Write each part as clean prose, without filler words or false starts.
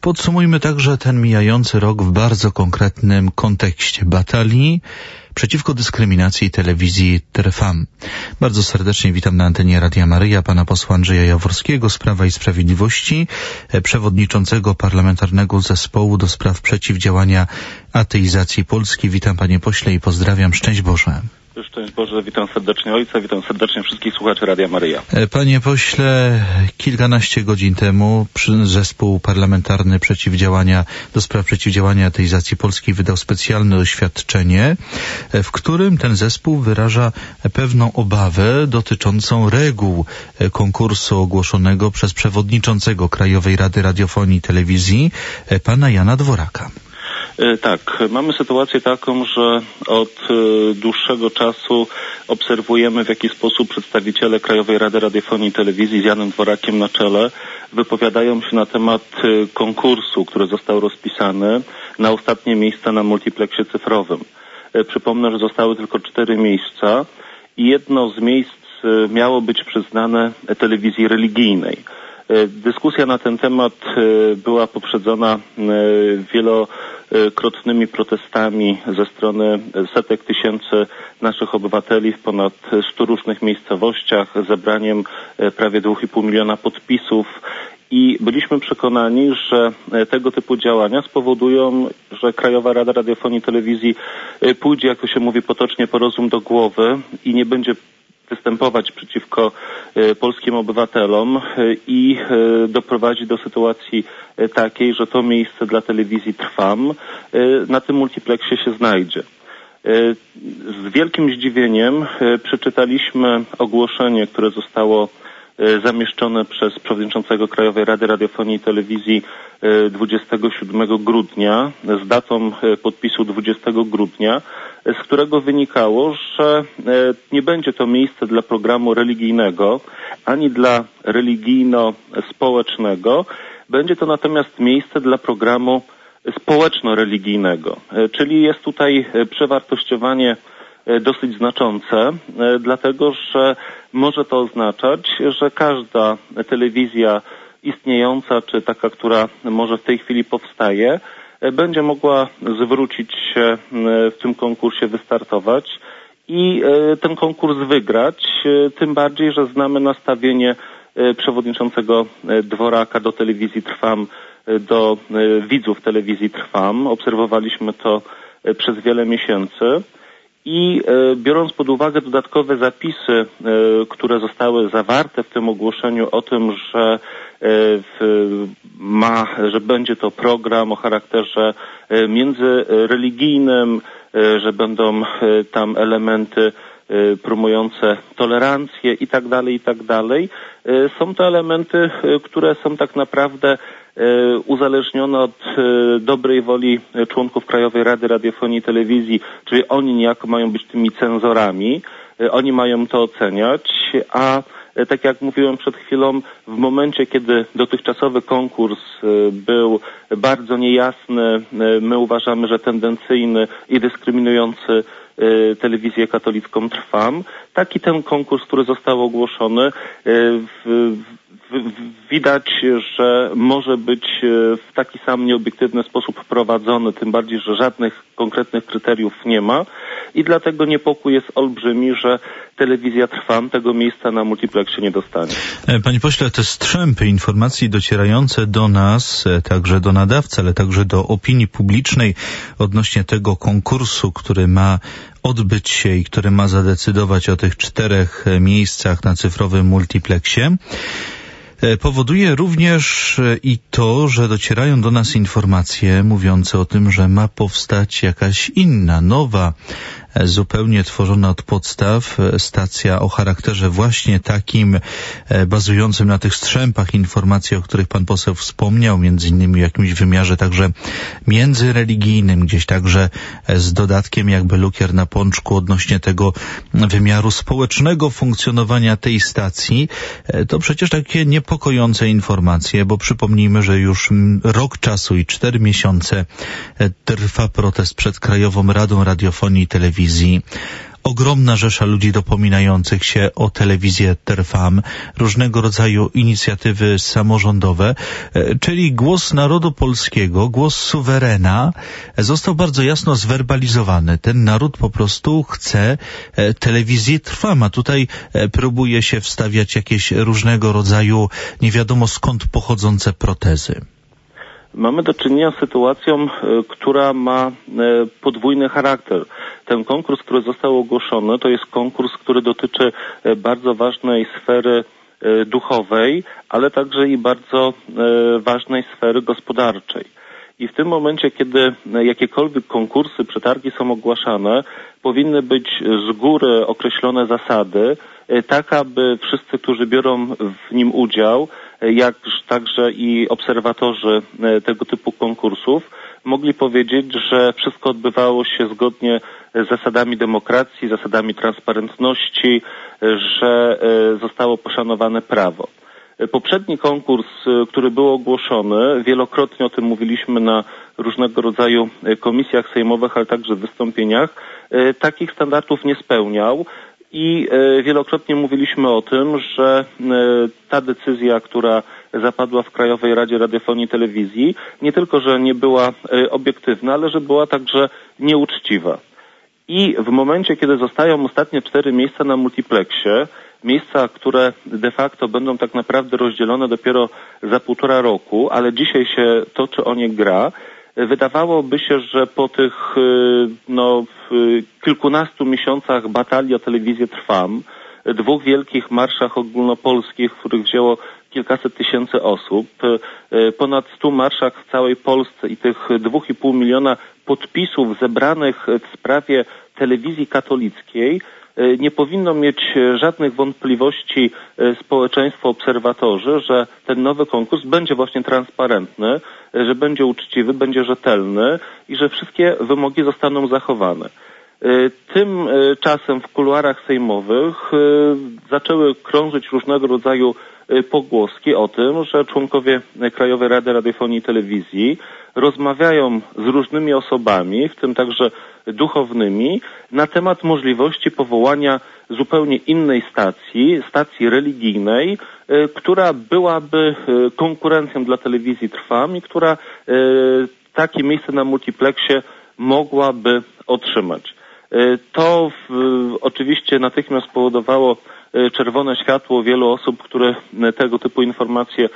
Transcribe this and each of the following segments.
Podsumujmy także ten mijający rok w bardzo konkretnym kontekście batalii przeciwko dyskryminacji telewizji Trwam. Bardzo serdecznie witam na antenie Radia Maryja pana posła Andrzeja Jaworskiego z Prawa i Sprawiedliwości, przewodniczącego Parlamentarnego Zespołu do spraw przeciwdziałania ateizacji Polski. Witam panie pośle i pozdrawiam. Szczęść Boże. Szczęść Boże, witam serdecznie ojca, witam serdecznie wszystkich słuchaczy Radia Maryja. Panie pośle, kilkanaście godzin temu Zespół Parlamentarny do spraw przeciwdziałania ateizacji Polskiej wydał specjalne oświadczenie, w którym ten zespół wyraża pewną obawę dotyczącą reguł konkursu ogłoszonego przez przewodniczącego Krajowej Rady Radiofonii i Telewizji, pana Jana Dworaka. Tak, mamy sytuację taką, że od dłuższego czasu obserwujemy, w jaki sposób przedstawiciele Krajowej Rady Radiofonii i Telewizji z Janem Dworakiem na czele wypowiadają się na temat konkursu, który został rozpisany na ostatnie miejsca na multipleksie cyfrowym. Przypomnę, że zostały tylko 4 miejsca i jedno z miejsc miało być przyznane telewizji religijnej. Dyskusja na ten temat była poprzedzona wielokrotnymi protestami ze strony setek tysięcy naszych obywateli w ponad 100 różnych miejscowościach, zebraniem prawie 2,5 miliona podpisów i byliśmy przekonani, że tego typu działania spowodują, że Krajowa Rada Radiofonii i Telewizji pójdzie, jak to się mówi potocznie, po rozum do głowy i nie będzie występować przeciwko polskim obywatelom i doprowadzi do sytuacji takiej, że to miejsce dla telewizji Trwam na tym multipleksie się znajdzie. Z wielkim zdziwieniem przeczytaliśmy ogłoszenie, które zostało zamieszczone przez przewodniczącego Krajowej Rady Radiofonii i Telewizji 27 grudnia z datą podpisu 20 grudnia, z którego wynikało, że nie będzie to miejsce dla programu religijnego ani dla religijno-społecznego, będzie to natomiast miejsce dla programu społeczno-religijnego, czyli jest tutaj przewartościowanie dosyć znaczące, dlatego że może to oznaczać, że każda telewizja istniejąca, czy taka, która może w tej chwili powstaje, będzie mogła zwrócić się w tym konkursie, wystartować i ten konkurs wygrać, tym bardziej, że znamy nastawienie przewodniczącego Dworaka do telewizji Trwam, do widzów telewizji Trwam. Obserwowaliśmy to przez wiele miesięcy. I biorąc pod uwagę dodatkowe zapisy, które zostały zawarte w tym ogłoszeniu o tym, że będzie to program o charakterze międzyreligijnym, że będą tam elementy promujące tolerancję i tak dalej. Są to elementy, które są tak naprawdę uzależnione od dobrej woli członków Krajowej Rady Radiofonii i Telewizji, czyli oni niejako mają być tymi cenzorami, oni mają to oceniać, a tak jak mówiłem przed chwilą, w momencie, kiedy dotychczasowy konkurs był bardzo niejasny, my uważamy, że tendencyjny i dyskryminujący telewizję katolicką Trwam, taki ten konkurs, który został ogłoszony, widać, że może być w taki sam nieobiektywny sposób prowadzony, tym bardziej, że żadnych konkretnych kryteriów nie ma i dlatego niepokój jest olbrzymi, że telewizja Trwam tego miejsca na multipleksie nie dostanie. Panie pośle, te strzępy informacji docierające do nas, także do nadawcy, ale także do opinii publicznej odnośnie tego konkursu, który ma odbyć się i który ma zadecydować o tych 4 miejscach na cyfrowym multipleksie, powoduje również i to, że docierają do nas informacje mówiące o tym, że ma powstać jakaś inna, nowa, zupełnie tworzona od podstaw stacja o charakterze właśnie takim bazującym na tych strzępach informacji, o których pan poseł wspomniał, między innymi w jakimś wymiarze także międzyreligijnym, gdzieś także z dodatkiem jakby lukier na pączku odnośnie tego wymiaru społecznego funkcjonowania tej stacji. To przecież takie niepokojące informacje, bo przypomnijmy, że już rok czasu i 4 miesiące trwa protest przed Krajową Radą Radiofonii i Telewizji ogromna rzesza ludzi dopominających się o telewizję Trwam, różnego rodzaju inicjatywy samorządowe, czyli głos narodu polskiego, głos suwerena został bardzo jasno zwerbalizowany. Ten naród po prostu chce telewizji Trwam, a tutaj próbuje się wstawiać jakieś różnego rodzaju nie wiadomo skąd pochodzące protezy. Mamy do czynienia z sytuacją, która ma podwójny charakter. Ten konkurs, który został ogłoszony, to jest konkurs, który dotyczy bardzo ważnej sfery duchowej, ale także i bardzo ważnej sfery gospodarczej. I w tym momencie, kiedy jakiekolwiek konkursy, przetargi są ogłaszane, powinny być z góry określone zasady, tak aby wszyscy, którzy biorą w nim udział, jak także i obserwatorzy tego typu konkursów, mogli powiedzieć, że wszystko odbywało się zgodnie z zasadami demokracji, zasadami transparentności, że zostało poszanowane prawo. Poprzedni konkurs, który był ogłoszony, wielokrotnie o tym mówiliśmy na różnego rodzaju komisjach sejmowych, ale także w wystąpieniach, takich standardów nie spełniał i wielokrotnie mówiliśmy o tym, że ta decyzja, która zapadła w Krajowej Radzie Radiofonii i Telewizji, nie tylko, że nie była obiektywna, ale że była także nieuczciwa. I w momencie, kiedy zostają ostatnie 4 miejsca na multiplexie, miejsca, które de facto będą tak naprawdę rozdzielone dopiero za 1,5 roku, ale dzisiaj się toczy o nie gra, wydawałoby się, że po tych kilkunastu miesiącach batalii o telewizję Trwam, 2 wielkich marszach ogólnopolskich, w których wzięło kilkaset tysięcy osób, ponad 100 marszach w całej Polsce i tych 2,5 miliona podpisów zebranych w sprawie telewizji katolickiej, nie powinno mieć żadnych wątpliwości społeczeństwo, obserwatorzy, że ten nowy konkurs będzie właśnie transparentny, że będzie uczciwy, będzie rzetelny i że wszystkie wymogi zostaną zachowane. Tymczasem w kuluarach sejmowych zaczęły krążyć różnego rodzaju pogłoski o tym, że członkowie Krajowej Rady Radiofonii i Telewizji rozmawiają z różnymi osobami, w tym także duchownymi, na temat możliwości powołania zupełnie innej stacji religijnej, która byłaby konkurencją dla telewizji Trwam i która takie miejsce na multiplexie mogłaby otrzymać. To oczywiście natychmiast spowodowało czerwone światło wielu osób, które tego typu informacje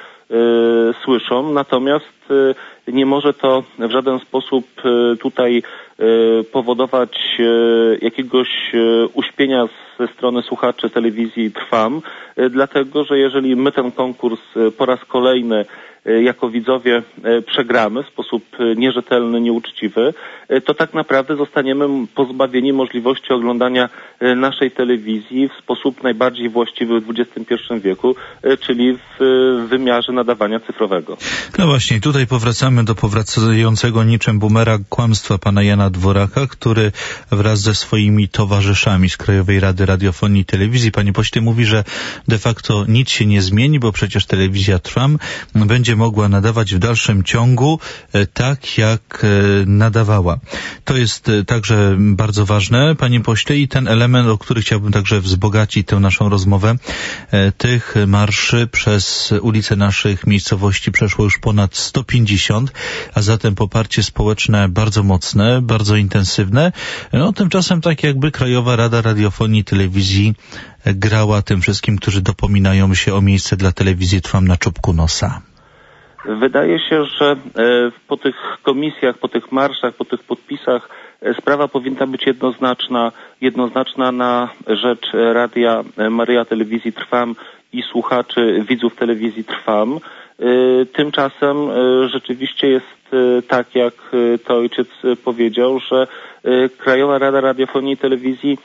słyszą, natomiast nie może to w żaden sposób tutaj powodować jakiegoś uśpienia ze strony słuchaczy telewizji Trwam, dlatego że jeżeli my ten konkurs po raz kolejny jako widzowie przegramy w sposób nierzetelny, nieuczciwy, to tak naprawdę zostaniemy pozbawieni możliwości oglądania naszej telewizji w sposób najbardziej właściwy w XXI wieku, czyli w wymiarze nadawania cyfrowego. No właśnie, tutaj powracamy do powracającego niczym bumerang kłamstwa pana Jana Dworaka, który wraz ze swoimi towarzyszami z Krajowej Rady Radiofonii i Telewizji, panie pośle, mówi, że de facto nic się nie zmieni, bo przecież telewizja Trwam będzie mogła nadawać w dalszym ciągu tak, jak nadawała. To jest także bardzo ważne, panie pośle, i ten element, o który chciałbym także wzbogacić tę naszą rozmowę. Tych marszy przez ulice naszych miejscowości przeszło już ponad 150, a zatem poparcie społeczne bardzo mocne, bardzo intensywne. No, tymczasem tak jakby Krajowa Rada Radiofonii i Telewizji grała tym wszystkim, którzy dopominają się o miejsce dla telewizji Trwam na czubku nosa. Wydaje się, że po tych komisjach, po tych marszach, po tych podpisach sprawa powinna być jednoznaczna na rzecz Radia Maryja, Telewizji Trwam i słuchaczy, widzów telewizji Trwam. Tymczasem rzeczywiście jest tak, jak to ojciec powiedział, że Krajowa Rada Radiofonii i Telewizji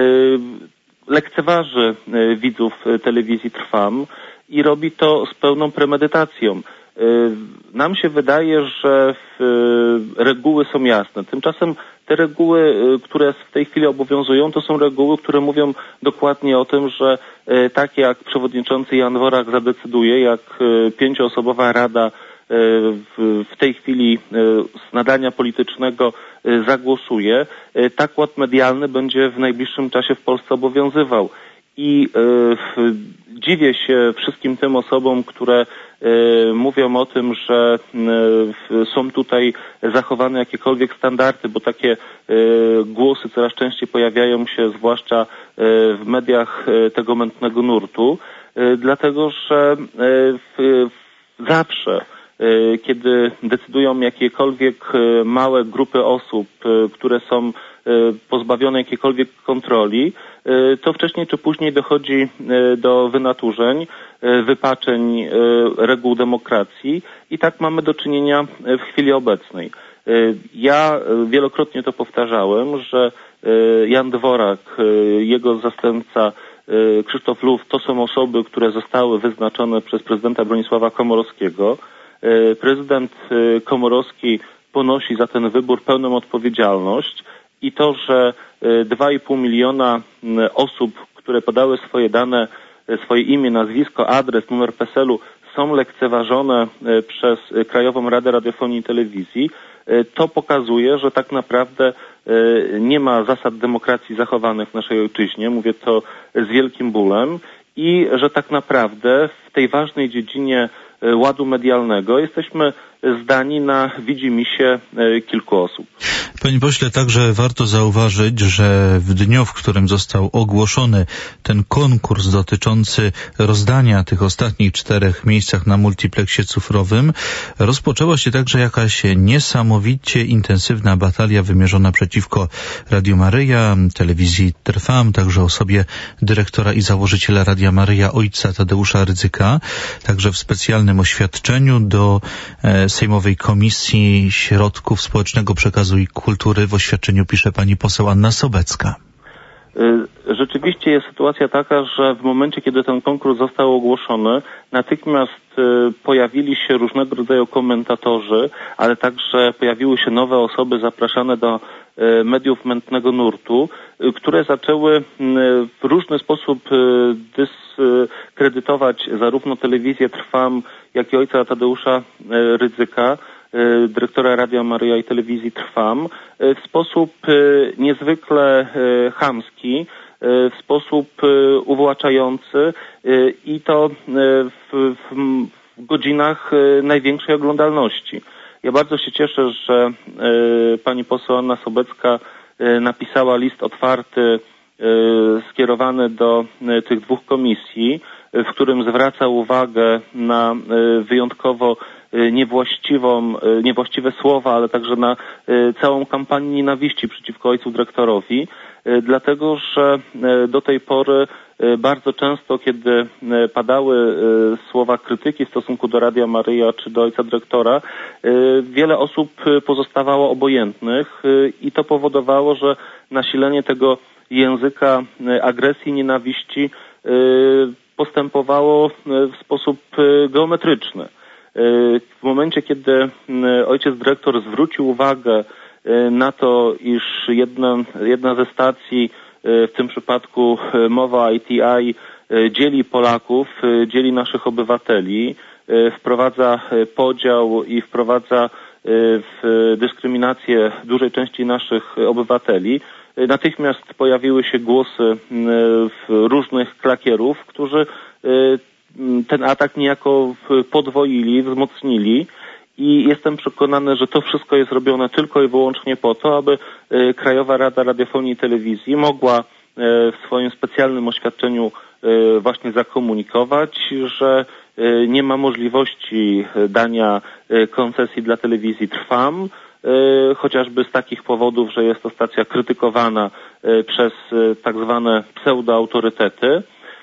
lekceważy widzów telewizji Trwam i robi to z pełną premedytacją. Nam się wydaje, że reguły są jasne. Tymczasem te reguły, które w tej chwili obowiązują, to są reguły, które mówią dokładnie o tym, że tak jak przewodniczący Jan Dworak zadecyduje, jak 5-osobowa rada w tej chwili z nadania politycznego zagłosuje, tak ład medialny będzie w najbliższym czasie w Polsce obowiązywał. I dziwię się wszystkim tym osobom, które mówią o tym, że są tutaj zachowane jakiekolwiek standardy, bo takie głosy coraz częściej pojawiają się, zwłaszcza w mediach tego mętnego nurtu, dlatego że zawsze, kiedy decydują jakiekolwiek małe grupy osób, które są pozbawione jakiejkolwiek kontroli, to wcześniej czy później dochodzi do wynaturzeń, wypaczeń reguł demokracji i tak mamy do czynienia w chwili obecnej. Ja wielokrotnie to powtarzałem, że Jan Dworak, jego zastępca Krzysztof Luf to są osoby, które zostały wyznaczone przez prezydenta Bronisława Komorowskiego. Prezydent Komorowski ponosi za ten wybór pełną odpowiedzialność i to, że 2,5 miliona osób, które podały swoje dane, swoje imię, nazwisko, adres, numer PESEL-u są lekceważone przez Krajową Radę Radiofonii i Telewizji, to pokazuje, że tak naprawdę nie ma zasad demokracji zachowanych w naszej ojczyźnie, mówię to z wielkim bólem, i że tak naprawdę w tej ważnej dziedzinie ładu medialnego jesteśmy zdani na widzimisię kilku osób. Panie pośle, także warto zauważyć, że w dniu, w którym został ogłoszony ten konkurs dotyczący rozdania tych ostatnich 4 miejscach na multipleksie cyfrowym, rozpoczęła się także jakaś niesamowicie intensywna batalia wymierzona przeciwko Radiu Maryja, telewizji Trwam, także osobie dyrektora i założyciela Radia Maryja, ojca Tadeusza Rydzyka, także w specjalnym oświadczeniu do Sejmowej Komisji Środków Społecznego Przekazu i Kultury w oświadczeniu pisze pani poseł Anna Sobecka. Rzeczywiście jest sytuacja taka, że w momencie, kiedy ten konkurs został ogłoszony, natychmiast pojawili się różnego rodzaju komentatorzy, ale także pojawiły się nowe osoby zapraszane do mediów mętnego nurtu, które zaczęły w różny sposób dyskredytować zarówno telewizję Trwam, jak i ojca Tadeusza Rydzyka, dyrektora Radia Maryja i telewizji Trwam, w sposób niezwykle chamski, w sposób uwłaczający i to w godzinach największej oglądalności. Ja bardzo się cieszę, że pani poseł Anna Sobecka napisała list otwarty skierowany do tych 2 komisji, w którym zwraca uwagę na wyjątkowo niewłaściwe słowa, ale także na całą kampanię nienawiści przeciwko ojcu dyrektorowi, dlatego że do tej pory bardzo często, kiedy padały słowa krytyki w stosunku do Radia Maryja czy do ojca dyrektora, wiele osób pozostawało obojętnych i to powodowało, że nasilenie tego języka agresji, nienawiści postępowało w sposób geometryczny. W momencie, kiedy ojciec dyrektor zwrócił uwagę na to, iż jedna ze stacji, w tym przypadku Mowa ITI, dzieli Polaków, dzieli naszych obywateli, wprowadza podział i wprowadza dyskryminację dużej części naszych obywateli, natychmiast pojawiły się głosy różnych klakierów, którzy ten atak niejako podwoili, wzmocnili i jestem przekonany, że to wszystko jest robione tylko i wyłącznie po to, aby Krajowa Rada Radiofonii i Telewizji mogła w swoim specjalnym oświadczeniu właśnie zakomunikować, że nie ma możliwości dania koncesji dla telewizji Trwam, chociażby z takich powodów, że jest to stacja krytykowana przez tak zwane pseudoautorytety.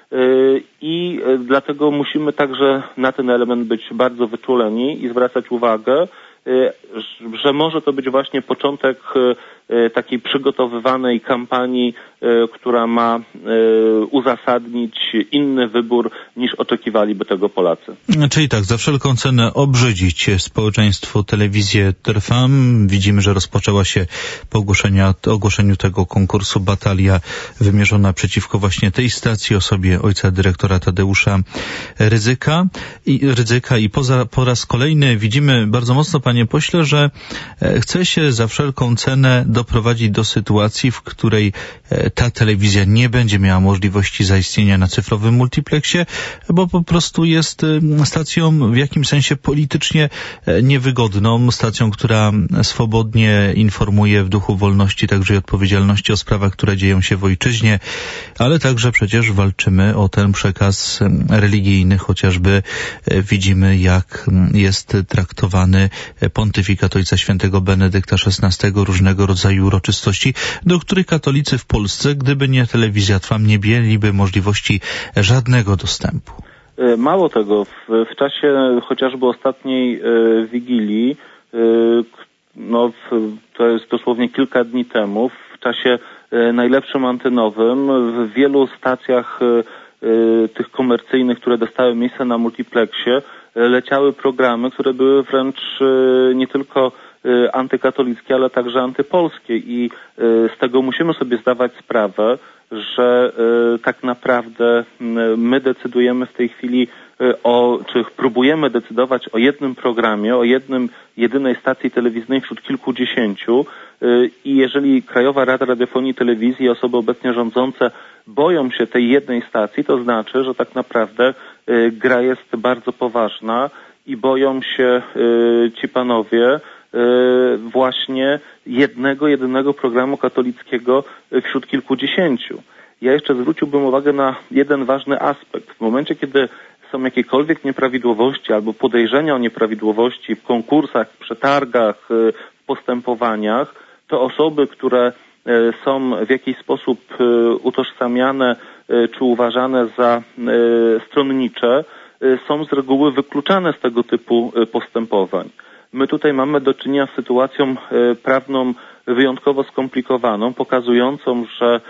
I dlatego musimy także na ten element być bardzo wyczuleni i zwracać uwagę, że może to być właśnie początek takiej przygotowywanej kampanii która ma uzasadnić inny wybór niż oczekiwaliby tego Polacy. Czyli tak, za wszelką cenę obrzydzić społeczeństwu telewizję Trwam. Widzimy, że rozpoczęła się po ogłoszeniu tego konkursu batalia wymierzona przeciwko właśnie tej stacji, osobie ojca dyrektora Tadeusza Rydzyka i po raz kolejny widzimy bardzo mocno, panie pośle, że chce się za wszelką cenę doprowadzić do sytuacji, w której ta telewizja nie będzie miała możliwości zaistnienia na cyfrowym multiplexie, bo po prostu jest stacją w jakimś sensie politycznie niewygodną, stacją, która swobodnie informuje w duchu wolności, także i odpowiedzialności o sprawach, które dzieją się w ojczyźnie, ale także przecież walczymy o ten przekaz religijny, chociażby widzimy, jak jest traktowany pontyfikat Ojca Świętego Benedykta XVI, różnego rodzaju uroczystości, do których katolicy w Polsce, gdyby nie telewizja Trwam, nie mieliby możliwości żadnego dostępu. Mało tego, w czasie chociażby ostatniej Wigilii, to jest dosłownie kilka dni temu, w czasie najlepszym antynowym, w wielu stacjach tych komercyjnych, które dostały miejsce na multiplexie, leciały programy, które były wręcz nie tylko antykatolickie, ale także antypolskie i z tego musimy sobie zdawać sprawę, że tak naprawdę my decydujemy w tej chwili czy próbujemy decydować o jednym programie, o jedynej stacji telewizyjnej wśród kilkudziesięciu i jeżeli Krajowa Rada Radiofonii i Telewizji i osoby obecnie rządzące boją się tej jednej stacji, to znaczy, że tak naprawdę gra jest bardzo poważna i boją się ci panowie właśnie jedynego programu katolickiego wśród kilkudziesięciu. Ja jeszcze zwróciłbym uwagę na jeden ważny aspekt. W momencie, kiedy są jakiekolwiek nieprawidłowości albo podejrzenia o nieprawidłowości w konkursach, w przetargach, w postępowaniach, to osoby, które są w jakiś sposób utożsamiane czy uważane za stronnicze, są z reguły wykluczane z tego typu postępowań. My tutaj mamy do czynienia z sytuacją prawną wyjątkowo skomplikowaną, pokazującą, że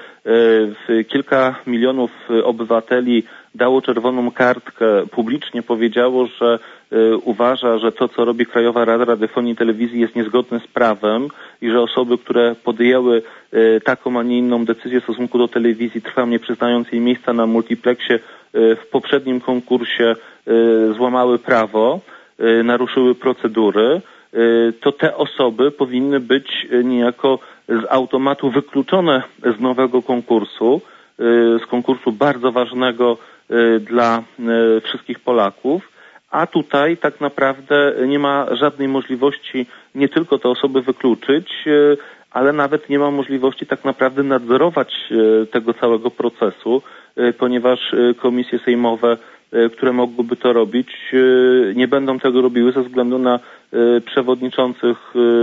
kilka milionów obywateli dało czerwoną kartkę, publicznie powiedziało, że uważa, że to, co robi Krajowa Rada Radiofonii i Telewizji, jest niezgodne z prawem i że osoby, które podjęły taką, a nie inną decyzję w stosunku do telewizji Trwam, nie przyznając jej miejsca na multiplexie w poprzednim konkursie, złamały prawo, naruszyły procedury, to te osoby powinny być niejako z automatu wykluczone z nowego konkursu, z konkursu bardzo ważnego dla wszystkich Polaków, a tutaj tak naprawdę nie ma żadnej możliwości nie tylko te osoby wykluczyć, ale nawet nie ma możliwości tak naprawdę nadzorować tego całego procesu, ponieważ komisje sejmowe, które mogłyby to robić, nie będą tego robiły ze względu na przewodniczących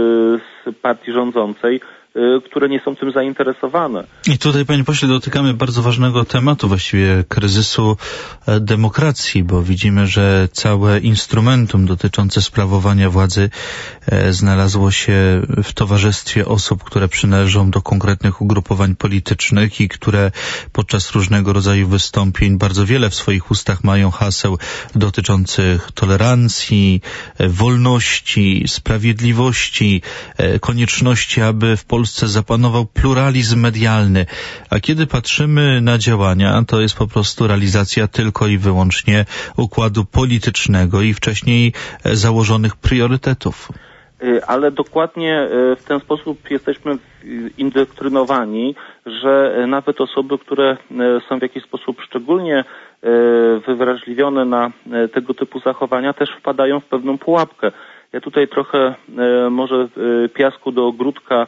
z partii rządzącej, które nie są tym zainteresowane. I tutaj, panie pośle, dotykamy bardzo ważnego tematu, właściwie kryzysu demokracji, bo widzimy, że całe instrumentum dotyczące sprawowania władzy znalazło się w towarzystwie osób, które przynależą do konkretnych ugrupowań politycznych i które podczas różnego rodzaju wystąpień bardzo wiele w swoich ustach mają haseł dotyczących tolerancji, wolności, sprawiedliwości, konieczności, aby w Polsce zapanował pluralizm medialny, a kiedy patrzymy na działania, to jest po prostu realizacja tylko i wyłącznie układu politycznego i wcześniej założonych priorytetów. Ale dokładnie w ten sposób jesteśmy indoktrynowani, że nawet osoby, które są w jakiś sposób szczególnie wywrażliwione na tego typu zachowania, też wpadają w pewną pułapkę. Ja tutaj trochę może piasku do ogródka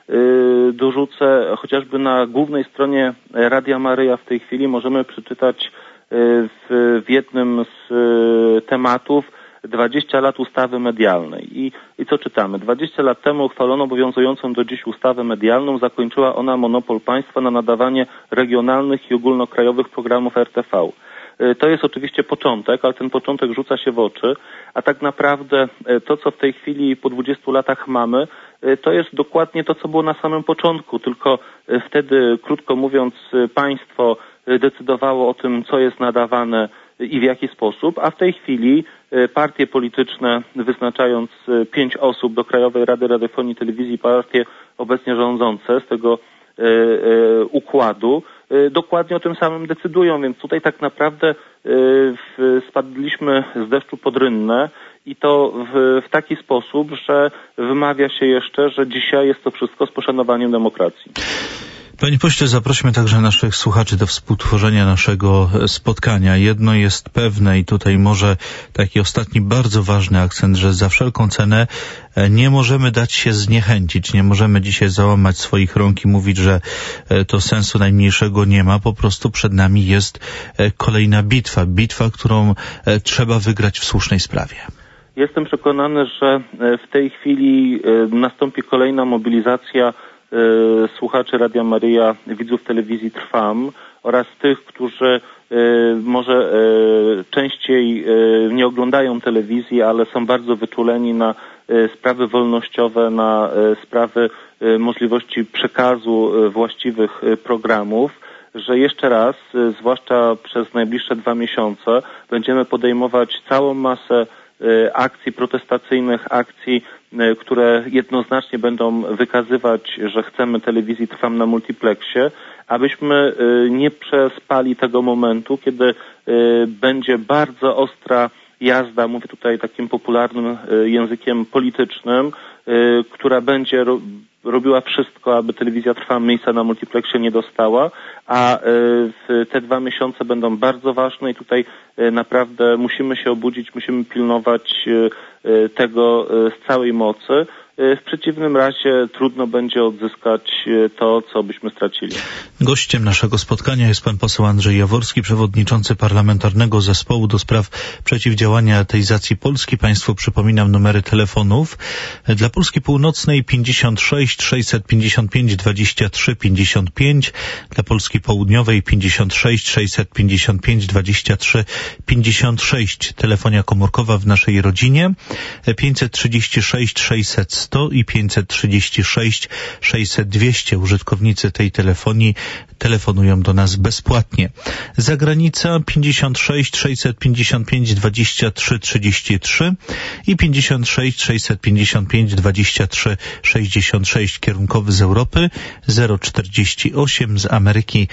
dorzucę, chociażby na głównej stronie Radia Maryja w tej chwili możemy przeczytać w jednym z tematów 20 lat ustawy medialnej. I co czytamy? 20 lat temu uchwalono obowiązującą do dziś ustawę medialną. Zakończyła ona monopol państwa na nadawanie regionalnych i ogólnokrajowych programów RTV. to jest oczywiście początek, ale ten początek rzuca się w oczy, a tak naprawdę to, co w tej chwili po 20 latach mamy, to jest dokładnie to, co było na samym początku, tylko wtedy, krótko mówiąc, państwo decydowało o tym, co jest nadawane i w jaki sposób, a w tej chwili partie polityczne, wyznaczając 5 osób do Krajowej Rady Radiofonii i Telewizji, partie obecnie rządzące z tego układu, dokładnie o tym samym decydują, więc tutaj tak naprawdę spadliśmy z deszczu pod rynnę i to w taki sposób, że wymawia się jeszcze, że dzisiaj jest to wszystko z poszanowaniem demokracji. Panie pośle, zaprośmy także naszych słuchaczy do współtworzenia naszego spotkania. Jedno jest pewne i tutaj może taki ostatni bardzo ważny akcent, że za wszelką cenę nie możemy dać się zniechęcić. Nie możemy dzisiaj załamać swoich rąk i mówić, że to sensu najmniejszego nie ma. Po prostu przed nami jest kolejna bitwa. Bitwa, którą trzeba wygrać w słusznej sprawie. Jestem przekonany, że w tej chwili nastąpi kolejna mobilizacja słuchaczy Radia Maryja, widzów telewizji Trwam oraz tych, którzy może częściej nie oglądają telewizji, ale są bardzo wyczuleni na sprawy wolnościowe, na sprawy możliwości przekazu właściwych programów, że jeszcze raz, zwłaszcza przez najbliższe 2 miesiące, będziemy podejmować całą masę akcji protestacyjnych, akcji, które jednoznacznie będą wykazywać, że chcemy telewizji Trwam na multiplexie, abyśmy nie przespali tego momentu, kiedy będzie bardzo ostra jazda, mówię tutaj takim popularnym językiem politycznym, która będzie robiła wszystko, aby telewizja Trwam miejsca na multiplexie nie dostała, a te 2 miesiące będą bardzo ważne i tutaj naprawdę musimy się obudzić, musimy pilnować tego z całej mocy. W przeciwnym razie trudno będzie odzyskać to, co byśmy stracili. Gościem naszego spotkania jest pan poseł Andrzej Jaworski, przewodniczący Parlamentarnego Zespołu do Spraw Przeciwdziałania Ateizacji Polski. Państwu przypominam numery telefonów. Dla Polski Północnej 56 655 23 55, dla Polski Południowej 56 655 23 56. Telefonia komórkowa w naszej rodzinie 536 600 100 i 536 600 200. Użytkownicy tej telefonii telefonują do nas bezpłatnie. Zagranica 56 655 23 33 i 56 655 23 66. Kierunkowy z Europy 048, z Ameryki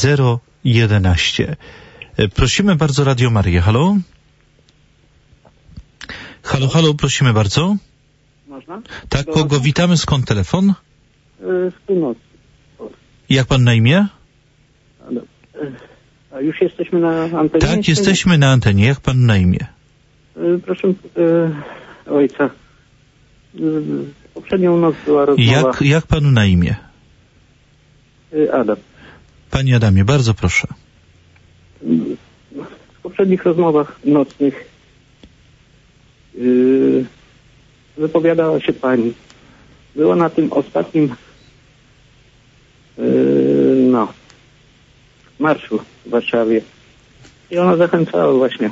011. Prosimy bardzo, Radio Maryja. Halo? Halo, halo, prosimy bardzo. Można? Tak, kogo witamy? Skąd telefon? Z północy. Jak pan na imię? A już jesteśmy na antenie? Tak, jesteśmy na antenie. Jak pan na imię? Proszę ojca. Poprzednią noc była rozmowa. Jak panu na imię? Adam. Panie Adamie, bardzo proszę. W poprzednich rozmowach nocnych wypowiadała się pani. Była na tym ostatnim marszu w Warszawie i ona zachęcała właśnie.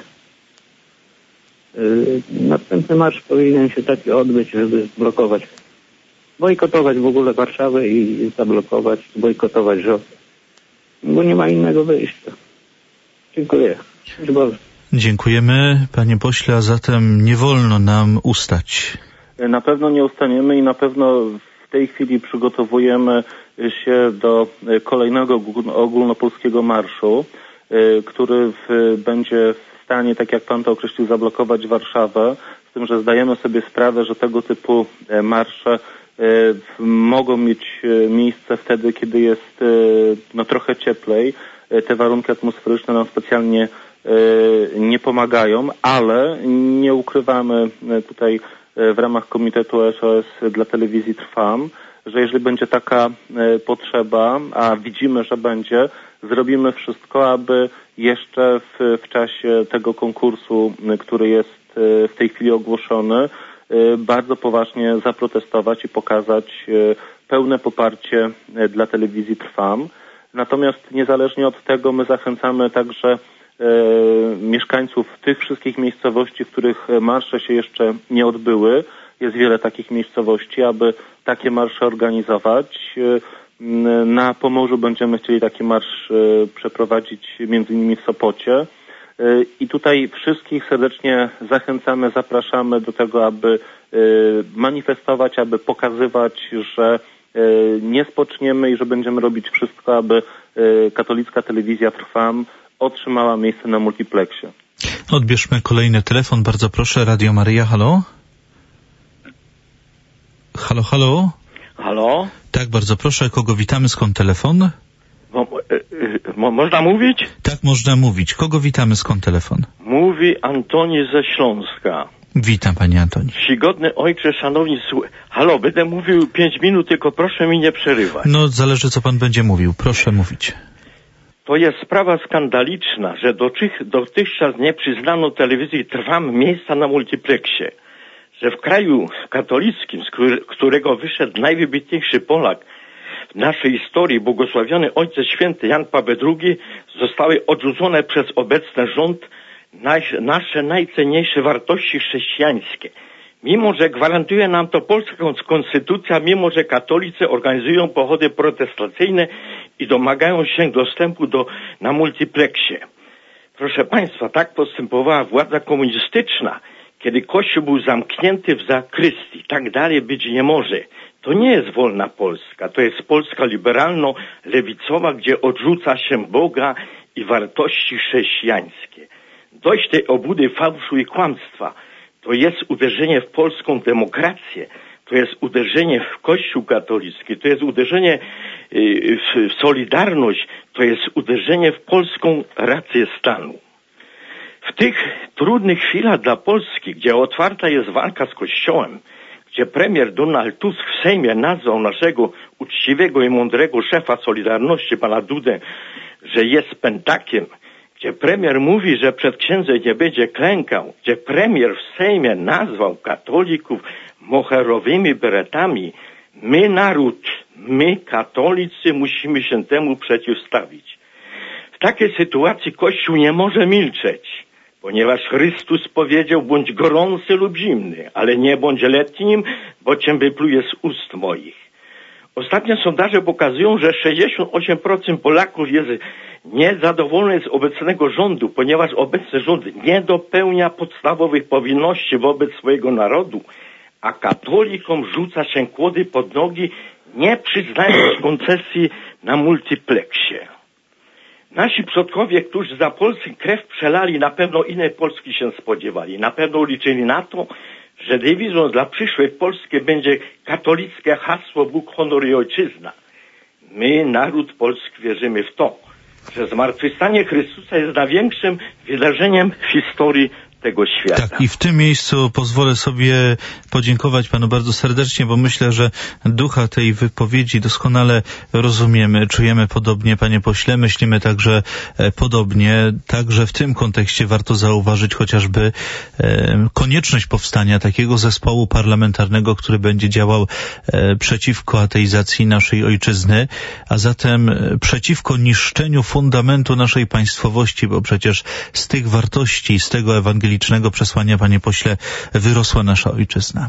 Następny marsz powinien się taki odbyć, żeby zblokować, bojkotować w ogóle Warszawę i zablokować, bojkotować rząd, bo nie ma innego wyjścia. Dziękuję. Dziękujemy, panie pośle, a zatem nie wolno nam ustać. Na pewno nie ustaniemy i na pewno w tej chwili przygotowujemy się do kolejnego ogólnopolskiego marszu, który będzie w stanie, tak jak pan to określił, zablokować Warszawę, z tym, że zdajemy sobie sprawę, że tego typu marsze mogą mieć miejsce wtedy, kiedy jest trochę cieplej. Te warunki atmosferyczne nam specjalnie nie pomagają, ale nie ukrywamy tutaj w ramach Komitetu SOS dla Telewizji Trwam, że jeżeli będzie taka potrzeba, a widzimy, że będzie, zrobimy wszystko, aby jeszcze w czasie tego konkursu, który jest w tej chwili ogłoszony, bardzo poważnie zaprotestować i pokazać pełne poparcie dla Telewizji Trwam. Natomiast niezależnie od tego my zachęcamy także mieszkańców tych wszystkich miejscowości, w których marsze się jeszcze nie odbyły. Jest wiele takich miejscowości, aby takie marsze organizować. Na Pomorzu będziemy chcieli taki marsz przeprowadzić między innymi w Sopocie. I tutaj wszystkich serdecznie zachęcamy, zapraszamy do tego, aby manifestować, aby pokazywać, że nie spoczniemy i że będziemy robić wszystko, aby katolicka telewizja Trwam otrzymała miejsce na multiplexie. Odbierzmy kolejny telefon, bardzo proszę. Radio Maryja, halo? Halo, halo? Halo? Tak, bardzo proszę. Kogo witamy? Skąd telefon? Można mówić? Tak, można mówić. Kogo witamy? Skąd telefon? Mówi Antoni ze Śląska. Witam, panie Antoni. Czcigodny ojcze, szanowni Halo, będę mówił 5 minut, tylko proszę mi nie przerywać. No, zależy co pan będzie mówił. Proszę mówić. To jest sprawa skandaliczna, że dotychczas nie przyznano telewizji Trwam miejsca na multiplexie. Że w kraju katolickim, z którego wyszedł najwybitniejszy Polak w naszej historii, błogosławiony Ojciec Święty Jan Paweł II, zostały odrzucone przez obecny rząd nasze najcenniejsze wartości chrześcijańskie. Mimo że gwarantuje nam to polska konstytucja, mimo że katolicy organizują pochody protestacyjne i domagają się dostępu na multiplexie. Proszę Państwa, tak postępowała władza komunistyczna, kiedy Kościół był zamknięty w zakrystii. Tak dalej być nie może. To nie jest wolna Polska. To jest Polska liberalno-lewicowa, gdzie odrzuca się Boga i wartości chrześcijańskie. Dość tej obłudy fałszu i kłamstwa. To jest uderzenie w polską demokrację. To jest uderzenie w Kościół katolicki. To jest uderzenie w Solidarność. To jest uderzenie w polską rację stanu. W tych trudnych chwilach dla Polski, gdzie otwarta jest walka z Kościołem, gdzie premier Donald Tusk w Sejmie nazwał naszego uczciwego i mądrego szefa Solidarności, pana Dudę, że jest pętakiem, gdzie premier mówi, że przed księdzem nie będzie klękał, gdzie premier w Sejmie nazwał katolików moherowymi beretami, my naród, my katolicy musimy się temu przeciwstawić. W takiej sytuacji Kościół nie może milczeć, ponieważ Chrystus powiedział, bądź gorący lub zimny, ale nie bądź letnim, bo cię wypluje z ust moich. Ostatnie sondaże pokazują, że 68% Polaków jest niezadowolonych z obecnego rządu, ponieważ obecny rząd nie dopełnia podstawowych powinności wobec swojego narodu, a katolikom rzuca się kłody pod nogi, nie przyznając koncesji na multiplexie. Nasi przodkowie, którzy za Polski krew przelali, na pewno innej Polski się spodziewali. Na pewno liczyli na to, że dewizą dla przyszłej Polski będzie katolickie hasło Bóg, honor i ojczyzna. My, naród polski, wierzymy w to, że zmartwychwstanie Chrystusa jest największym wydarzeniem w historii tego świata. Tak, i w tym miejscu pozwolę sobie podziękować panu bardzo serdecznie, bo myślę, że ducha tej wypowiedzi doskonale rozumiemy, czujemy podobnie, panie pośle, myślimy także podobnie. Także w tym kontekście warto zauważyć chociażby konieczność powstania takiego zespołu parlamentarnego, który będzie działał przeciwko ateizacji naszej ojczyzny, a zatem przeciwko niszczeniu fundamentu naszej państwowości, bo przecież z tych wartości, z tego ewangelicznego przesłania, panie pośle, wyrosła nasza ojczyzna.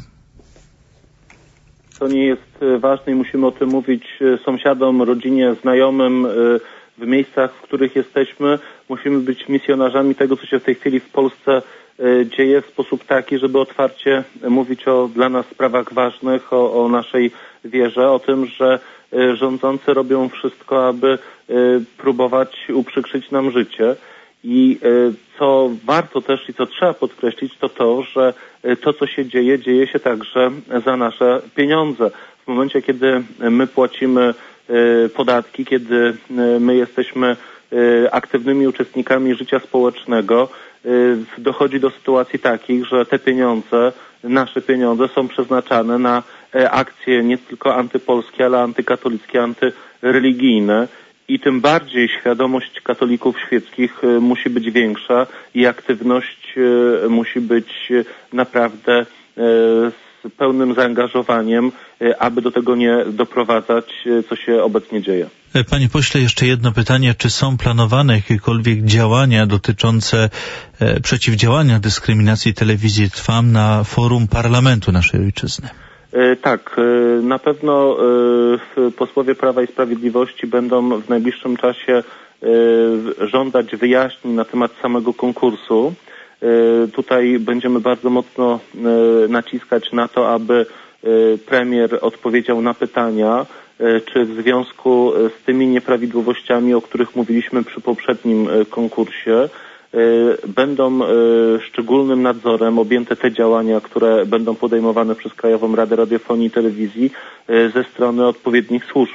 To nie jest ważne i musimy o tym mówić sąsiadom, rodzinie, znajomym w miejscach, w których jesteśmy. Musimy być misjonarzami tego, co się w tej chwili w Polsce dzieje w sposób taki, żeby otwarcie mówić o dla nas sprawach ważnych, o naszej wierze, o tym, że rządzący robią wszystko, aby próbować uprzykrzyć nam życie. I co warto też i co trzeba podkreślić, to to, że to, co się dzieje, dzieje się także za nasze pieniądze. W momencie, kiedy my płacimy podatki, kiedy my jesteśmy aktywnymi uczestnikami życia społecznego, dochodzi do sytuacji takich, że te pieniądze, nasze pieniądze są przeznaczane na akcje nie tylko antypolskie, ale antykatolickie, antyreligijne. I tym bardziej świadomość katolików świeckich musi być większa i aktywność musi być naprawdę z pełnym zaangażowaniem, aby do tego nie doprowadzać, co się obecnie dzieje. Panie pośle, jeszcze jedno pytanie. Czy są planowane jakiekolwiek działania dotyczące przeciwdziałania dyskryminacji telewizji Trwam na forum parlamentu naszej ojczyzny? Tak, na pewno posłowie Prawa i Sprawiedliwości będą w najbliższym czasie żądać wyjaśnień na temat samego konkursu. Tutaj będziemy bardzo mocno naciskać na to, aby premier odpowiedział na pytania, czy w związku z tymi nieprawidłowościami, o których mówiliśmy przy poprzednim konkursie, będą szczególnym nadzorem objęte te działania, które będą podejmowane przez Krajową Radę Radiofonii i Telewizji ze strony odpowiednich służb.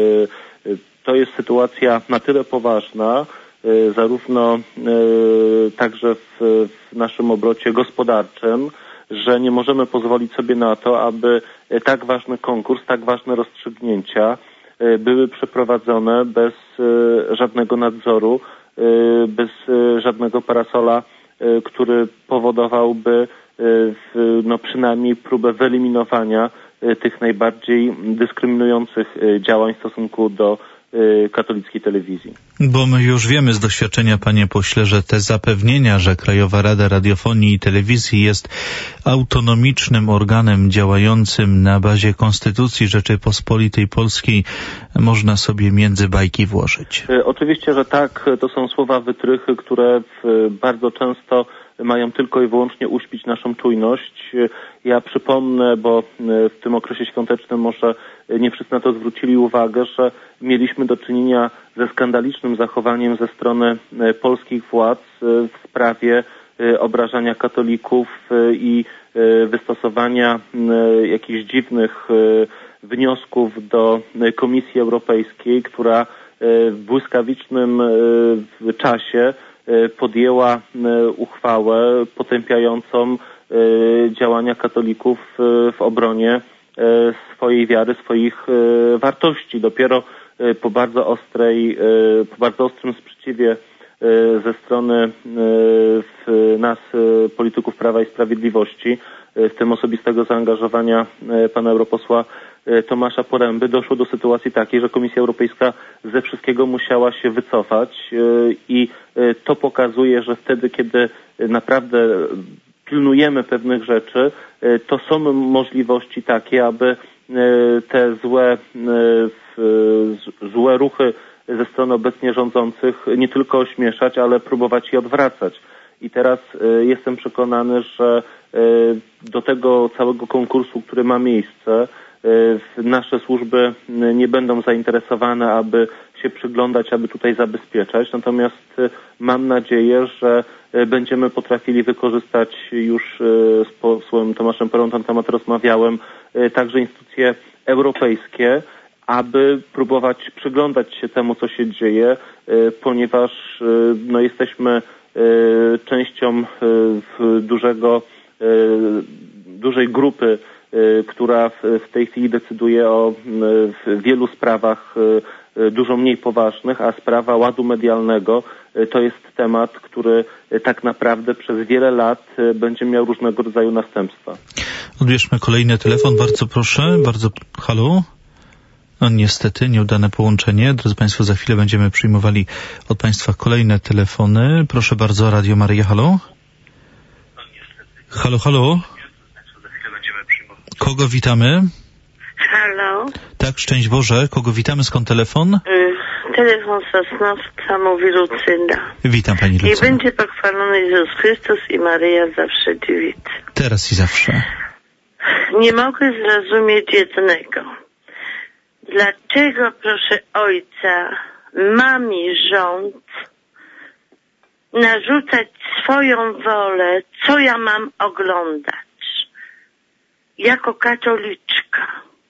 To jest sytuacja na tyle poważna, zarówno także w naszym obrocie gospodarczym, że nie możemy pozwolić sobie na to, aby tak ważny konkurs, tak ważne rozstrzygnięcia były przeprowadzone bez żadnego nadzoru, bez żadnego parasola, który powodowałby przynajmniej próbę wyeliminowania tych najbardziej dyskryminujących działań w stosunku do katolickiej telewizji. Bo my już wiemy z doświadczenia, panie pośle, że te zapewnienia, że Krajowa Rada Radiofonii i Telewizji jest autonomicznym organem działającym na bazie Konstytucji Rzeczypospolitej Polskiej, można sobie między bajki włożyć. Oczywiście, że tak. To są słowa wytrychy, które bardzo często mają tylko i wyłącznie uśpić naszą czujność. Ja przypomnę, bo w tym okresie świątecznym może nie wszyscy na to zwrócili uwagę, że mieliśmy do czynienia ze skandalicznym zachowaniem ze strony polskich władz w sprawie obrażania katolików i wystosowania jakichś dziwnych wniosków do Komisji Europejskiej, która w błyskawicznym czasie podjęła uchwałę potępiającą działania katolików w obronie swojej wiary, swoich wartości. Dopiero po bardzo ostrym sprzeciwie ze strony nas, polityków Prawa i Sprawiedliwości, w tym osobistego zaangażowania pana europosła Tomasza Poręby, doszło do sytuacji takiej, że Komisja Europejska ze wszystkiego musiała się wycofać i to pokazuje, że wtedy, kiedy naprawdę pilnujemy pewnych rzeczy, to są możliwości takie, aby te złe ruchy ze strony obecnie rządzących nie tylko ośmieszać, ale próbować je odwracać. I teraz jestem przekonany, że do tego całego konkursu, który ma miejsce, nasze służby nie będą zainteresowane, aby się przyglądać, aby tutaj zabezpieczać. Natomiast mam nadzieję, że będziemy potrafili wykorzystać już z posłem Tomaszem Porębą, na ten temat rozmawiałem, także instytucje europejskie, aby próbować przyglądać się temu, co się dzieje, ponieważ jesteśmy częścią dużej grupy, która w tej chwili decyduje o wielu sprawach dużo mniej poważnych, a sprawa ładu medialnego to jest temat, który tak naprawdę przez wiele lat będzie miał różnego rodzaju następstwa. Odbierzmy kolejny telefon, bardzo proszę. Halo? No niestety, nieudane połączenie. Drodzy Państwo, za chwilę będziemy przyjmowali od Państwa kolejne telefony. Proszę bardzo, Radio Maryja, halo? Halo? Kogo witamy? Halo? Tak, szczęść Boże. Kogo witamy? Skąd telefon? Telefon Sosnowca, mówi Lucyna. Witam Pani Lucyna. I będzie pochwalony Jezus Chrystus i Maryja zawsze dziewica. Teraz i zawsze. Nie mogę zrozumieć jednego. Dlaczego, proszę Ojca, ma mi rząd narzucać swoją wolę, co ja mam oglądać? Jako katoliczka.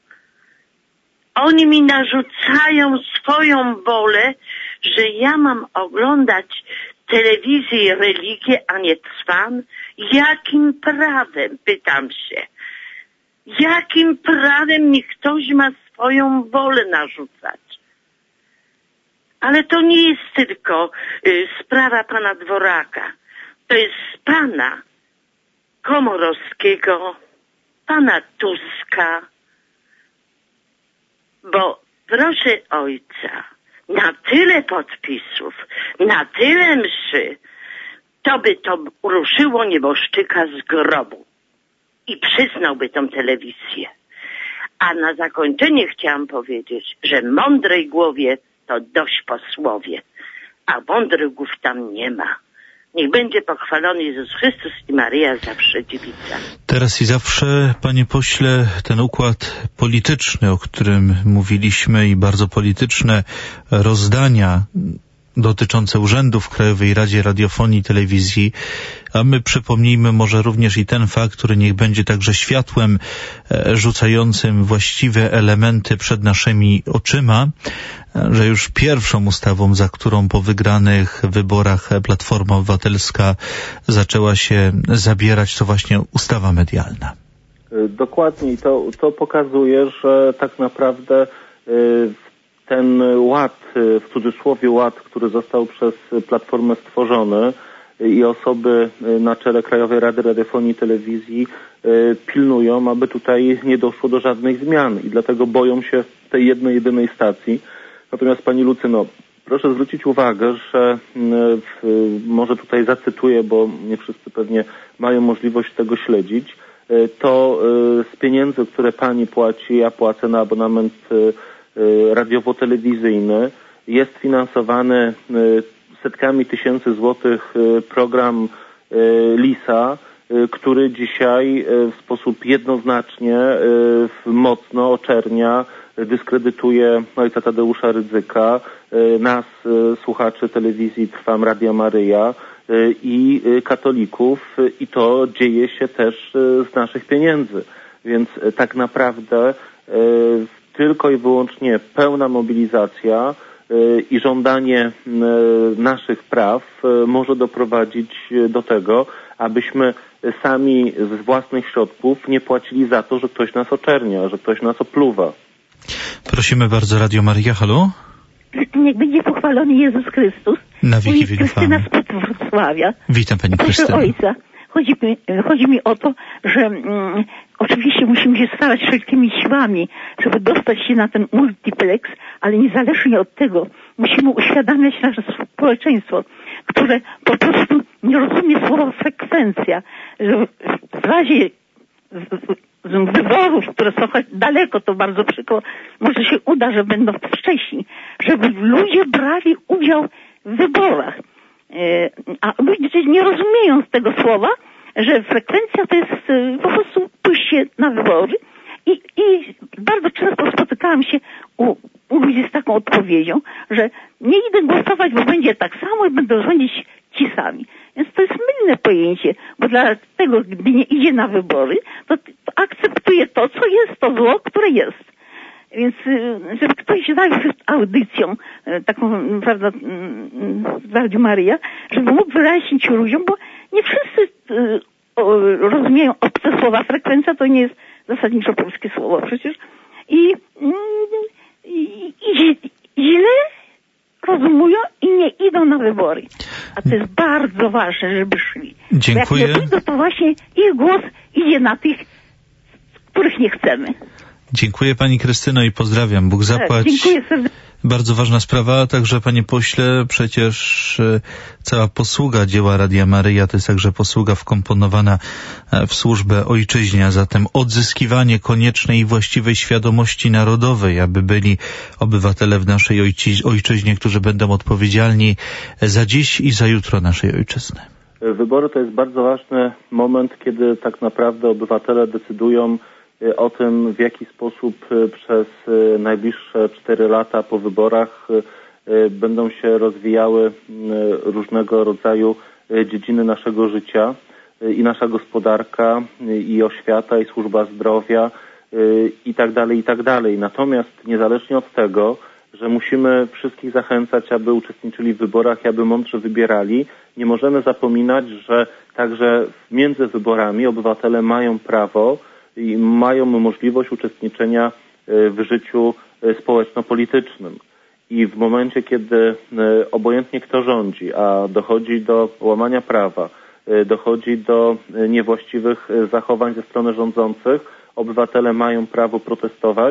Oni mi narzucają swoją wolę, że ja mam oglądać telewizję i religię, a nie Trwam. Jakim prawem, pytam się. Jakim prawem mi ktoś ma swoją wolę narzucać? Ale to nie jest tylko sprawa pana Dworaka. To jest pana Komorowskiego, pana Tuska, bo proszę ojca, na tyle podpisów, na tyle mszy, to by to ruszyło nieboszczyka z grobu i przyznałby tą telewizję. A na zakończenie chciałam powiedzieć, że mądrej głowie to dość posłowie, a mądrych głów tam nie ma. Niech będzie pochwalony Jezus Chrystus i Maryja zawsze dziewica. Teraz i zawsze, panie pośle, ten układ polityczny, o którym mówiliśmy, i bardzo polityczne rozdania dotyczące urzędów w Krajowej Radzie Radiofonii i Telewizji, a my przypomnijmy może również i ten fakt, który niech będzie także światłem rzucającym właściwe elementy przed naszymi oczyma, że już pierwszą ustawą, za którą po wygranych wyborach Platforma Obywatelska zaczęła się zabierać, to właśnie ustawa medialna. Dokładnie, to pokazuje, że tak naprawdę ten ład, w cudzysłowie ład, który został przez Platformę stworzony i osoby na czele Krajowej Rady Radiofonii i Telewizji pilnują, aby tutaj nie doszło do żadnych zmian i dlatego boją się tej jednej, jedynej stacji. Natomiast pani Lucyno, proszę zwrócić uwagę, że może tutaj zacytuję, bo nie wszyscy pewnie mają możliwość tego śledzić, to z pieniędzy, które pani płaci, ja płacę na abonament radiowo-telewizyjny, jest finansowany setkami tysięcy złotych program LISA, który dzisiaj w sposób jednoznacznie mocno oczernia, dyskredytuje ojca Tadeusza Rydzyka, nas, słuchaczy telewizji Trwam, Radia Maryja i katolików, i to dzieje się też z naszych pieniędzy. Więc tak naprawdę tylko i wyłącznie pełna mobilizacja i żądanie naszych praw może doprowadzić do tego, abyśmy sami z własnych środków nie płacili za to, że ktoś nas oczernia, że ktoś nas opluwa. Prosimy bardzo, Radio Maryja, halo? Niech będzie pochwalony Jezus Chrystus. Na wieki wieków. Krystyna z Wrocławia. Witam pani Krystyno. Proszę ojca, chodzi mi o to, że oczywiście musimy się starać wszelkimi siłami, żeby dostać się na ten multiplex, ale niezależnie od tego musimy uświadamiać nasze społeczeństwo, które po prostu nie rozumie słowa frekwencja, że w razie wyborów, które są daleko, to bardzo przykro, może się uda, że będą wcześniej, żeby ludzie brali udział w wyborach. A ludzie nie rozumieją z tego słowa, że frekwencja to jest po prostu pójście na wybory i bardzo często spotykałam się u ludzi z taką odpowiedzią, że nie idę głosować, bo będzie tak samo i będą rządzić ci sami. Więc to jest mylne pojęcie, bo dlatego, gdy nie idzie na wybory, to akceptuje to, co jest, to zło, które jest. Więc żeby ktoś zajął się audycją, taką, prawda, w Radiu Maryja, żeby mógł wyjaśnić ludziom, bo nie wszyscy rozumieją obce słowa. Frekwencja to nie jest zasadniczo polskie słowo przecież. I źle rozumują i nie idą na wybory. A to jest bardzo ważne, żeby szli. Dziękuję. Jak nie pójdą, to właśnie ich głos idzie na tych, których nie chcemy. Dziękuję pani Krystyno i pozdrawiam. Bóg zapłać. Dziękuję serdecznie. Bardzo ważna sprawa, także panie pośle, przecież cała posługa dzieła Radia Maryja to jest także posługa wkomponowana w służbę ojczyźnie, a zatem odzyskiwanie koniecznej i właściwej świadomości narodowej, aby byli obywatele w naszej ojczyźnie, którzy będą odpowiedzialni za dziś i za jutro naszej ojczyzny. Wybory to jest bardzo ważny moment, kiedy tak naprawdę obywatele decydują o tym, w jaki sposób przez najbliższe 4 lata po wyborach będą się rozwijały różnego rodzaju dziedziny naszego życia i nasza gospodarka, i oświata, i służba zdrowia, i tak dalej, i tak dalej. Natomiast niezależnie od tego, że musimy wszystkich zachęcać, aby uczestniczyli w wyborach i aby mądrze wybierali, nie możemy zapominać, że także między wyborami obywatele mają prawo i mają możliwość uczestniczenia w życiu społeczno-politycznym. I w momencie, kiedy obojętnie kto rządzi, a dochodzi do łamania prawa, dochodzi do niewłaściwych zachowań ze strony rządzących, obywatele mają prawo protestować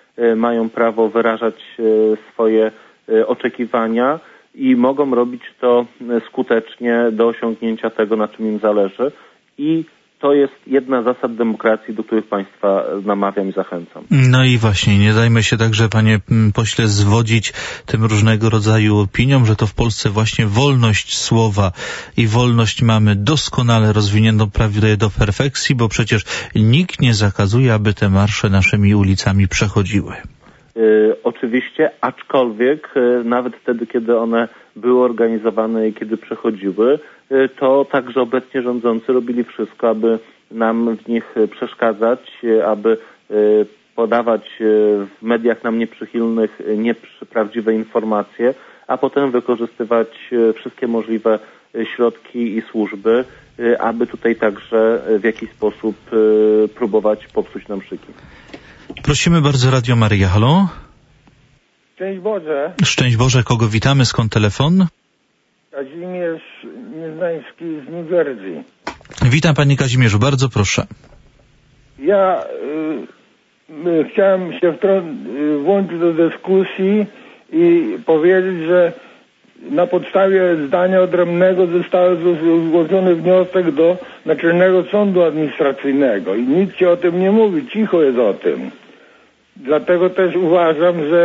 mają prawo wyrażać swoje oczekiwania i mogą robić to skutecznie do osiągnięcia tego, na czym im zależy. I to jest jedna z zasad demokracji, do których Państwa namawiam i zachęcam. No i właśnie, nie dajmy się także, panie pośle, zwodzić tym różnego rodzaju opiniom, że to w Polsce właśnie wolność słowa i wolność mamy doskonale rozwiniętą prawie do perfekcji, bo przecież nikt nie zakazuje, aby te marsze naszymi ulicami przechodziły. Oczywiście, aczkolwiek nawet wtedy, kiedy one były organizowane i kiedy przechodziły, to także obecnie rządzący robili wszystko, aby nam w nich przeszkadzać, aby podawać w mediach nam nieprzychylnych nieprawdziwe informacje, a potem wykorzystywać wszystkie możliwe środki i służby, aby tutaj także w jakiś sposób próbować popsuć nam szyki. Prosimy bardzo, Radio Maryja. Halo? Szczęść Boże. Szczęść Boże, kogo witamy? Skąd telefon? Kazimierz Nieznański z New Jersey. Witam, panie Kazimierzu, bardzo proszę. Ja chciałem się włączyć do dyskusji i powiedzieć, że na podstawie zdania odrębnego został zgłoszony wniosek do Naczelnego Sądu Administracyjnego i nic się o tym nie mówi, cicho jest o tym. Dlatego też uważam, że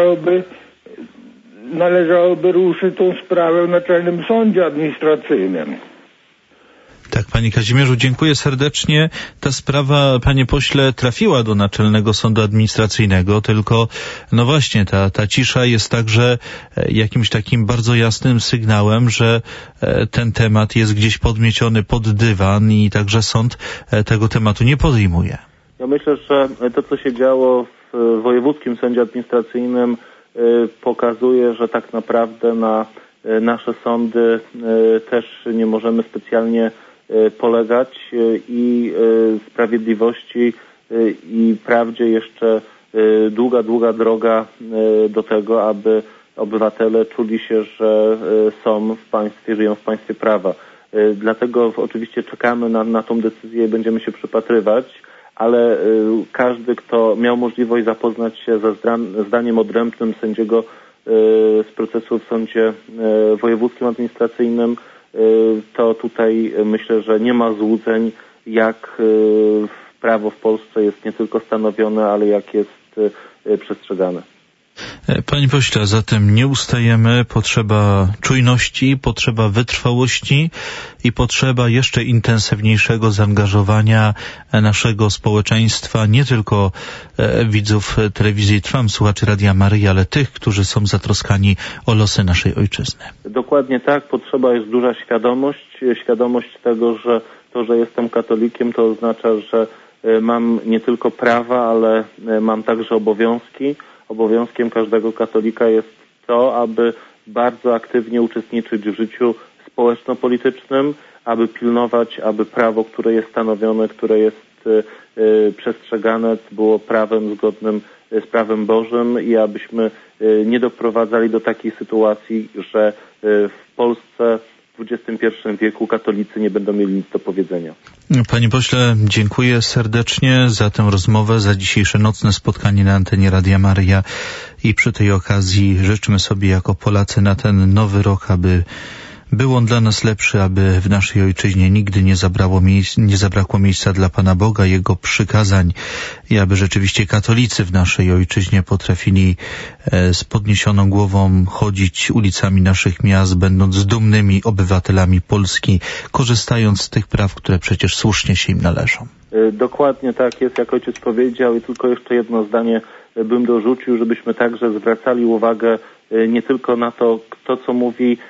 należałoby ruszyć tą sprawę w Naczelnym Sądzie Administracyjnym. Tak, panie Kazimierzu, dziękuję serdecznie. Ta sprawa, panie pośle, trafiła do Naczelnego Sądu Administracyjnego, tylko no właśnie, ta cisza jest także jakimś takim bardzo jasnym sygnałem, że ten temat jest gdzieś podmieciony pod dywan i także sąd tego tematu nie podejmuje. Ja myślę, że to, co się działo w Wojewódzkim Sądzie Administracyjnym, pokazuje, że tak naprawdę na nasze sądy też nie możemy specjalnie polegać i sprawiedliwości i prawdzie jeszcze długa droga do tego, aby obywatele czuli się, że są w państwie, żyją w państwie prawa. Dlatego oczywiście czekamy na tą decyzję i będziemy się przypatrywać, ale każdy, kto miał możliwość zapoznać się ze zdaniem odrębnym sędziego z procesu w Sądzie Wojewódzkim Administracyjnym, to tutaj myślę, że nie ma złudzeń, jak prawo w Polsce jest nie tylko stanowione, ale jak jest przestrzegane. Panie pośle, zatem nie ustajemy, potrzeba czujności, potrzeba wytrwałości i potrzeba jeszcze intensywniejszego zaangażowania naszego społeczeństwa, nie tylko widzów telewizji Trwam, słuchaczy Radia Maryja, ale tych, którzy są zatroskani o losy naszej ojczyzny. Dokładnie tak, potrzeba jest duża świadomość tego, że to, że jestem katolikiem, to oznacza, że mam nie tylko prawa, ale mam także obowiązki. Obowiązkiem każdego katolika jest to, aby bardzo aktywnie uczestniczyć w życiu społeczno-politycznym, aby pilnować, aby prawo, które jest stanowione, które jest przestrzegane, było prawem zgodnym z prawem Bożym i abyśmy nie doprowadzali do takiej sytuacji, że w Polsce w XXI wieku katolicy nie będą mieli nic do powiedzenia. Panie pośle, dziękuję serdecznie za tę rozmowę, za dzisiejsze nocne spotkanie na antenie Radia Maryja i przy tej okazji życzmy sobie jako Polacy na ten nowy rok, aby był on dla nas lepszy, aby w naszej ojczyźnie nigdy nie zabrakło miejsca dla Pana Boga, Jego przykazań i aby rzeczywiście katolicy w naszej ojczyźnie potrafili z podniesioną głową chodzić ulicami naszych miast, będąc dumnymi obywatelami Polski, korzystając z tych praw, które przecież słusznie się im należą. Dokładnie tak jest, jak ojciec powiedział, i tylko jeszcze jedno zdanie bym dorzucił, żebyśmy także zwracali uwagę nie tylko na to, kto co mówi,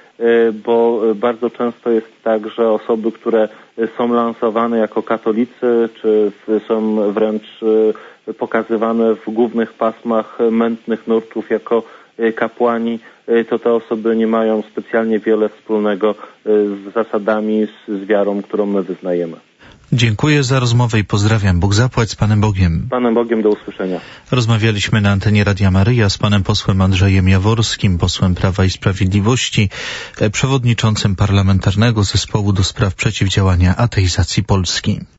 bo bardzo często jest tak, że osoby, które są lansowane jako katolicy, czy są wręcz pokazywane w głównych pasmach mętnych nurtów jako kapłani, to te osoby nie mają specjalnie wiele wspólnego z zasadami, z wiarą, którą my wyznajemy. Dziękuję za rozmowę i pozdrawiam. Bóg zapłać, z Panem Bogiem. Panem Bogiem, do usłyszenia. Rozmawialiśmy na antenie Radia Maryja z panem posłem Andrzejem Jaworskim, posłem Prawa i Sprawiedliwości, przewodniczącym Parlamentarnego Zespołu do Spraw Przeciwdziałania Ateizacji Polski.